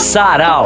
Sarau.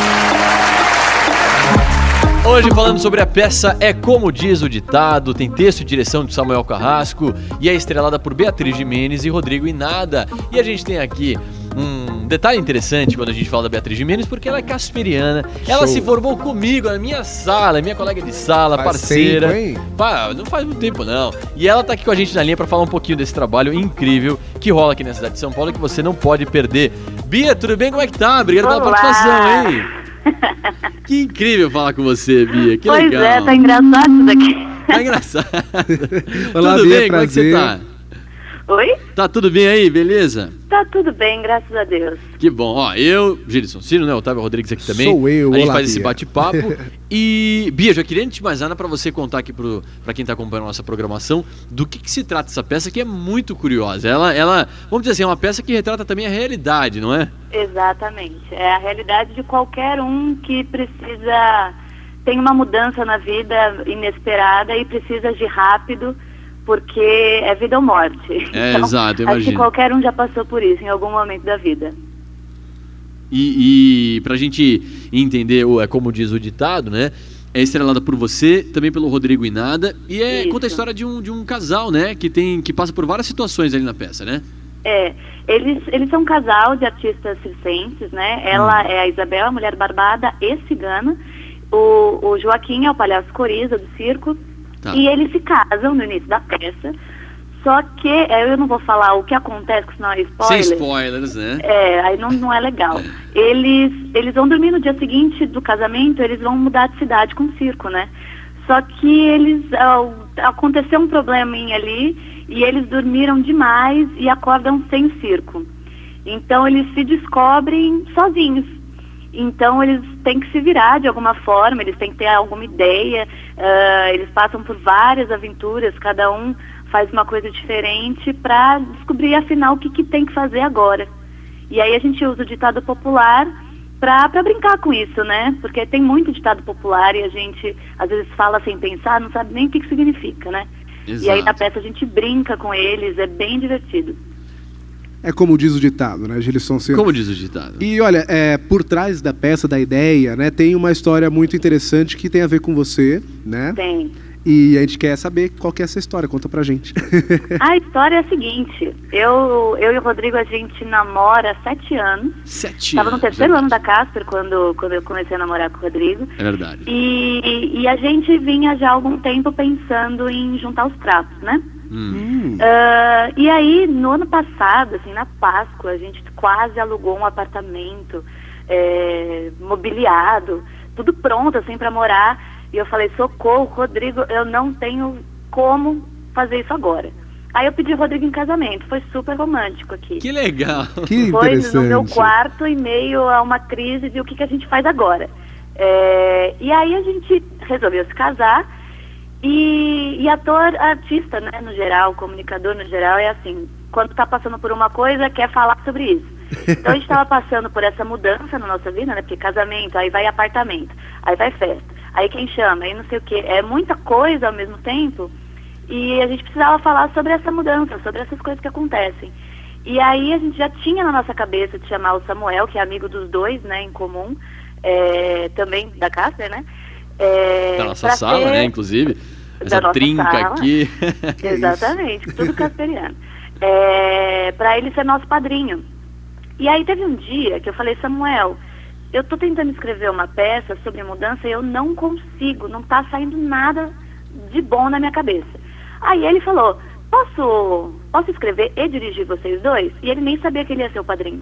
Hoje falando sobre a peça É Como Diz o Ditado, tem texto e direção de Samuel Carrasco e é estrelada por Beatriz Gimenez e Rodrigo Inada. E a gente tem aqui um detalhe interessante quando a gente fala da Beatriz Gimenez, porque ela é casperiana, ela se formou comigo na minha sala, minha colega de sala, faz parceira. Tempo, hein? Não faz muito tempo não. E ela tá aqui com a gente na linha pra falar um pouquinho desse trabalho incrível que rola aqui na cidade de São Paulo e que você não pode perder. Bia, tudo bem? Como é que tá? Obrigado pela participação, hein? Que incrível falar com você, Bia. Que legal. Pois é, tá engraçado isso daqui. Tá engraçado. Olá, tudo Bia, bem? Como é que você tá? Oi? Tá tudo bem aí, beleza? Tá tudo bem, graças a Deus. Que bom. Ó, eu, Gilson Ciro, né? Otávio Rodrigues aqui também. Sou eu, A gente olá, faz Bia. esse bate-papo. E, Bia, já queria, antes de mais nada, pra você contar aqui pra quem tá acompanhando a nossa programação, do que se trata essa peça, que é muito curiosa. Ela, vamos dizer assim, é uma peça que retrata também a realidade, não é? Exatamente. É a realidade de qualquer um que precisa... tem uma mudança na vida inesperada e precisa agir rápido, porque é vida ou morte. É, então, exato, eu acho que imagino. qualquer um já passou por isso em algum momento da vida. E pra gente entender, é como diz o ditado, né? É estrelada por você, também pelo Rodrigo Inada, e Isso. conta a história de um casal, né? Que passa por várias situações ali na peça, né? Eles são um casal de artistas circenses, né? Ela é a Isabel, a mulher barbada e cigana. O Joaquim é o palhaço Coriza do circo. Tá. E eles se casam no início da peça. Só que eu não vou falar o que acontece, porque senão é spoiler. Sem spoilers, né? Aí não é legal. Eles vão dormir no dia seguinte do casamento, eles vão mudar de cidade com o circo, né? Só que aconteceu um probleminha ali e eles dormiram demais e acordam sem circo. Então eles se descobrem sozinhos. Então eles têm que se virar de alguma forma, eles têm que ter alguma ideia, eles passam por várias aventuras, cada um faz uma coisa diferente para descobrir afinal o que tem que fazer agora. E aí a gente usa o ditado popular para brincar com isso, né? Porque tem muito ditado popular e a gente às vezes fala sem pensar, não sabe nem o que significa, né? Exato. E aí na peça a gente brinca com eles, é bem divertido. É como diz o ditado, né, Gilson Ciro? Como diz o ditado. E olha, por trás da peça, da ideia, né, tem uma história muito interessante que tem a ver com você, né? Tem. E a gente quer saber qual que é essa história, conta pra gente. A história é a seguinte, eu e o Rodrigo, a gente namora há 7 anos. 7 anos. Estava no terceiro ano da Casper quando eu comecei a namorar com o Rodrigo. É verdade. E a gente vinha já há algum tempo pensando em juntar os trapos, né? E aí, no ano passado, assim, na Páscoa, a gente quase alugou um apartamento mobiliado, tudo pronto, assim, pra morar. E eu falei, socorro, Rodrigo, eu não tenho como fazer isso agora. Aí eu pedi o Rodrigo em casamento, foi super romântico aqui. Que legal. Que Foi interessante. no meu quarto, em meio a uma crise de o que a gente faz agora. E aí a gente resolveu se casar. E artista, né, no geral, comunicador no geral, é assim, quando tá passando por uma coisa, quer falar sobre isso. Então a gente tava passando por essa mudança na nossa vida, né, porque casamento, aí vai apartamento, aí vai festa, aí quem chama, aí não sei o que, é muita coisa ao mesmo tempo, e a gente precisava falar sobre essa mudança, sobre essas coisas que acontecem. E aí a gente já tinha na nossa cabeça de chamar o Samuel, que é amigo dos dois, né, em comum, também da Casper, né? Da nossa sala, né, inclusive. Essa trinca sala. aqui. Exatamente, tudo casperiano. Para ele ser nosso padrinho. E aí teve um dia que eu falei, Samuel, eu tô tentando escrever uma peça sobre mudança e eu não consigo, não tá saindo nada de bom na minha cabeça. Aí ele falou, posso escrever e dirigir vocês dois? E ele nem sabia que ele ia ser o padrinho.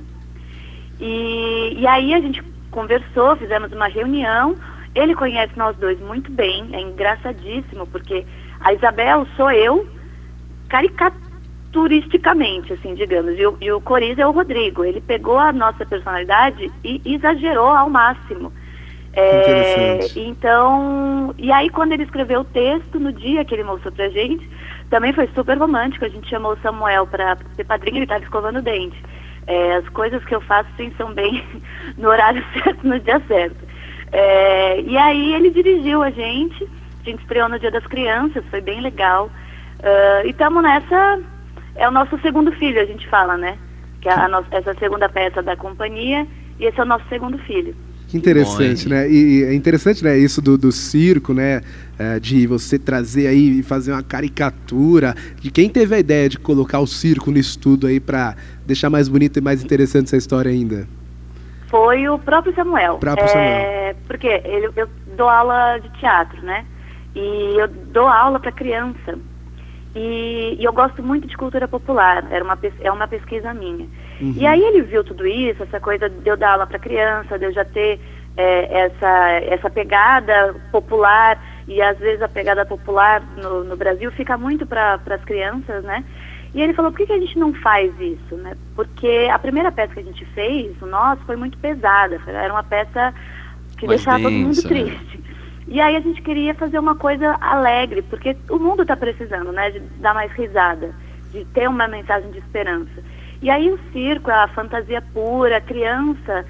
E aí a gente conversou, fizemos uma reunião. Ele conhece nós dois muito bem, é engraçadíssimo, porque a Isabel sou eu, caricaturisticamente, assim, digamos, e o Coriza é o Rodrigo. Ele pegou a nossa personalidade e exagerou ao máximo. Interessante. Então, e aí quando ele escreveu o texto, no dia que ele mostrou pra gente, também foi super romântico. A gente chamou o Samuel pra ser padrinho, ele estava escovando o dente. As coisas que eu faço, sim, são bem no horário certo, no dia certo. E aí ele dirigiu a gente estreou no Dia das Crianças, foi bem legal. E estamos nessa, é o nosso segundo filho, a gente fala, né? Que é essa segunda peça da companhia. e esse é o nosso segundo filho. Que interessante, né? E é interessante, né, isso do circo, né? De você trazer aí e fazer uma caricatura. De quem teve a ideia de colocar o circo nisso tudo aí pra deixar mais bonita e mais interessante essa história ainda? Foi o próprio Samuel. Samuel. Porque eu dou aula de teatro, né? E eu dou aula para criança. E eu gosto muito de cultura popular. É uma pesquisa minha. Uhum. E aí ele viu tudo isso, essa coisa de eu dar aula para criança, de eu já ter essa pegada popular, e às vezes a pegada popular no Brasil fica muito para as crianças, né? E ele falou, por que a gente não faz isso, né? Porque a primeira peça que a gente fez, o nosso, foi muito pesada, era uma peça que deixava todo mundo triste. E aí a gente queria fazer uma coisa alegre, porque o mundo está precisando, né, de dar mais risada, de ter uma mensagem de esperança. E aí o circo, a fantasia pura, a criança,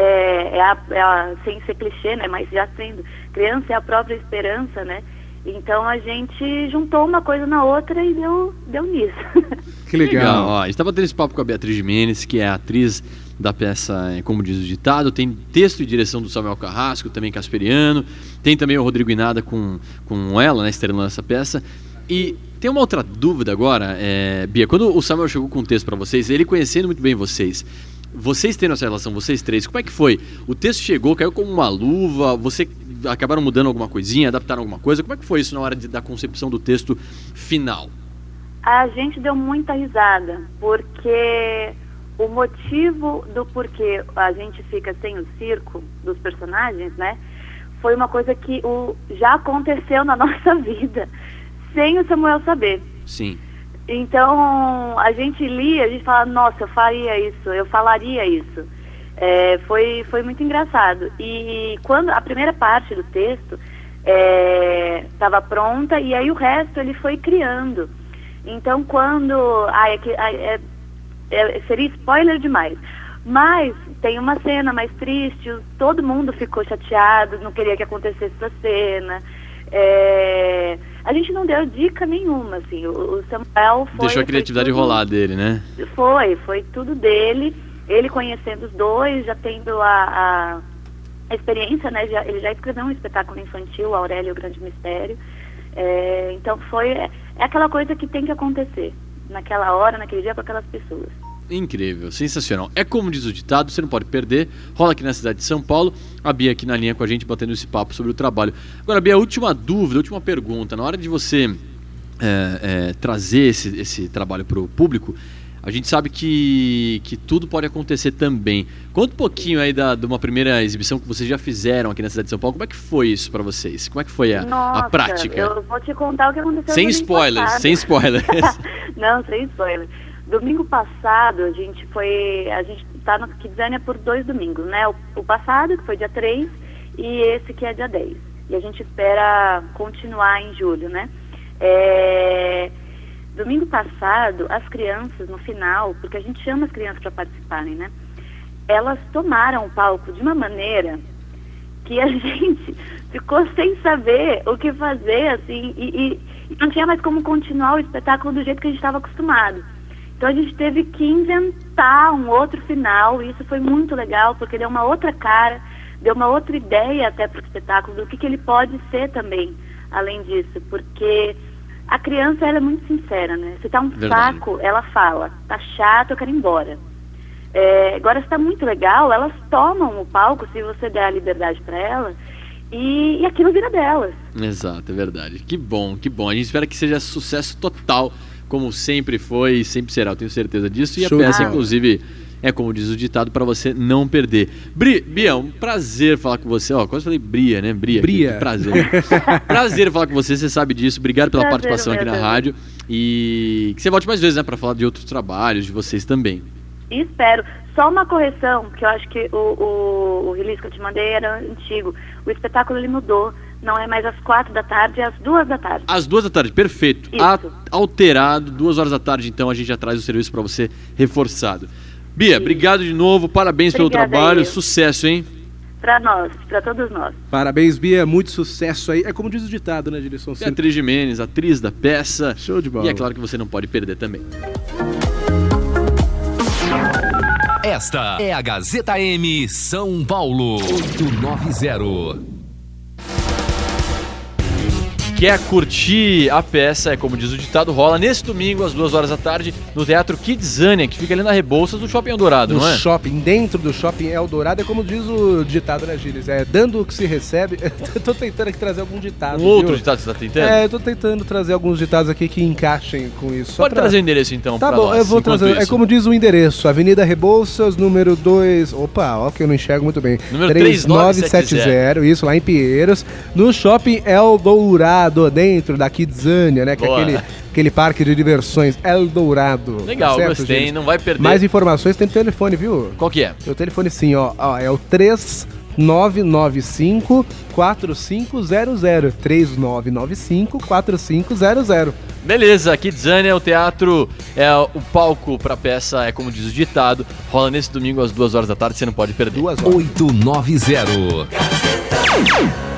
sem ser clichê, né, mas já sendo, criança é a própria esperança, né? Então a gente juntou uma coisa na outra e deu nisso. Que legal. Ó, a gente está batendo esse papo com a Beatriz Jimenez, que é a atriz da peça Como Diz o Ditado. Tem texto e direção do Samuel Carrasco, também casperiano. Tem também o Rodrigo Inada com ela, né, estrelando essa peça. E tem uma outra dúvida agora, Bia. Quando o Samuel chegou com o texto para vocês, ele conhecendo muito bem vocês tendo essa relação, vocês três, como é que foi? O texto chegou, caiu como uma luva, você acabaram mudando alguma coisinha, adaptaram alguma coisa? Como é que foi isso na hora da concepção do texto final? A gente deu muita risada, porque o motivo do porquê a gente fica sem o circo dos personagens, né, foi uma coisa que já aconteceu na nossa vida, sem o Samuel saber. Sim. Então, a gente lia, a gente falava, nossa, eu faria isso, eu falaria isso. Foi muito engraçado. E quando a primeira parte do texto estava pronta, e aí o resto ele foi criando. Então, quando... seria spoiler demais. Mas tem uma cena mais triste, todo mundo ficou chateado, não queria que acontecesse essa cena. A gente não deu dica nenhuma, assim. O Samuel foi... Deixou a criatividade rolar dele, né? Foi tudo dele. Ele conhecendo os dois, já tendo a experiência, né? Ele já escreveu um espetáculo infantil, Aurélio e o Grande Mistério. Então é aquela coisa que tem que acontecer naquela hora, naquele dia, com aquelas pessoas. Incrível, sensacional. É como diz o ditado, você não pode perder. Rola aqui na cidade de São Paulo. A Bia aqui na linha com a gente, batendo esse papo sobre o trabalho. Agora, Bia, a última dúvida, a última pergunta. Na hora de você trazer esse trabalho para o público, a gente sabe que tudo pode acontecer também. Conta um pouquinho aí de uma primeira exibição que vocês já fizeram aqui na cidade de São Paulo. Como é que foi isso para vocês? Como é que foi a prática? Eu vou te contar o que aconteceu. Sem spoilers, sem spoilers. Não, sem spoilers. Domingo passado, a gente tá no Kidzania por 2 domingos, né? O passado, que foi dia 3, e esse que é dia 10. E a gente espera continuar em julho, né? Domingo passado, as crianças, no final, porque a gente chama as crianças para participarem, né? Elas tomaram o palco de uma maneira que a gente ficou sem saber o que fazer, assim, e não tinha mais como continuar o espetáculo do jeito que a gente estava acostumado. Então a gente teve que inventar um outro final, e isso foi muito legal, porque deu uma outra cara, deu uma outra ideia até para o espetáculo, do que ele pode ser também, além disso, porque a criança, ela é muito sincera, né? Se tá um saco, ela fala, tá chato, eu quero ir embora. Agora, se tá muito legal, elas tomam o palco, se você der a liberdade para elas, e aquilo vira delas. Exato, é verdade. Que bom, que bom. A gente espera que seja sucesso total, como sempre foi e sempre será, eu tenho certeza disso. E a peça, inclusive, é como diz o ditado, para você não perder. Bia, um prazer falar com você. Quase falei Bria, né? Bria. Que prazer. Prazer falar com você sabe disso. Obrigado pela participação aqui na rádio. E que você volte mais vezes, né? Para falar de outros trabalhos, de vocês também. Espero. Só uma correção, que eu acho que o release que eu te mandei era antigo. O espetáculo, ele mudou. Não é mais às 4 da tarde, é às 2 da tarde. Às 2 da tarde, perfeito. Alterado, 2 horas da tarde, então a gente já traz o serviço para você reforçado. Bia, obrigado de novo, parabéns pelo trabalho, sucesso, hein? Para nós, para todos nós. Parabéns, Bia, muito sucesso aí. É como diz o ditado, né, direção? Beatriz Jimenez, atriz da peça. Show de bola. E é claro que você não pode perder também. Esta é a Gazeta M São Paulo 890. Quer curtir a peça, é como diz o ditado, rola nesse domingo às 2 horas da tarde no Teatro Kidzania, que fica ali na Rebouças do Shopping Eldorado, não é? No shopping, dentro do Shopping Eldorado, é como diz o ditado, né, Gilles? É dando o que se recebe. Eu tô tentando aqui trazer algum ditado. Outro ditado você tá tentando? Eu tô tentando trazer alguns ditados aqui que encaixem com isso. Pode trazer o endereço então, tá pra bom, nós, eu vou trazer. isso. É como diz o endereço: Avenida Rebouças, número 2. Opa, ó, que eu não enxergo muito bem. Número 3970, isso, lá em Pinheiros, no Shopping Eldorado, dentro da Kidzania, né? Que é aquele parque de diversões Eldorado. Legal, certo, gostei, gente? não vai perder. Mais informações tem telefone, viu? Qual que é? O telefone sim, ó, é o 3995 4500. 3995 4500. Beleza, Kidzania, o teatro é o palco pra peça, é como diz o ditado, rola nesse domingo às 2 horas da tarde, você não pode perder. 890.